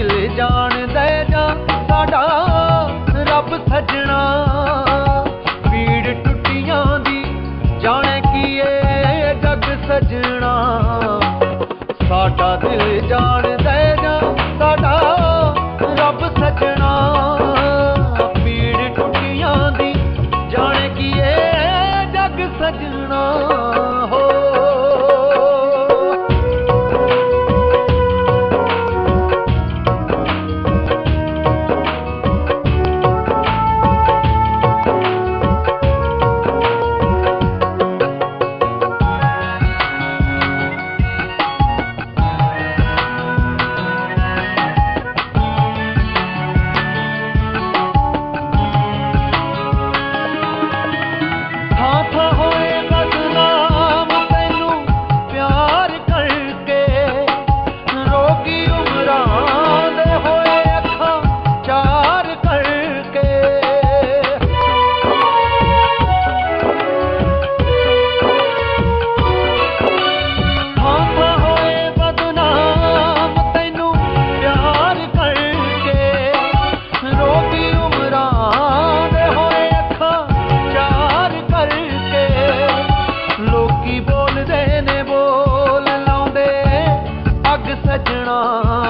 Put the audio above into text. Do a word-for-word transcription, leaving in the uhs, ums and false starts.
दिल जान दे जा साडा रब सजना पीड़ टुटियां दी जाने की ए जग सजना साडा दिल जान दे जा साडा रब सजना पीड़ टुटियां दी जाने की ए जग सजना हो सजना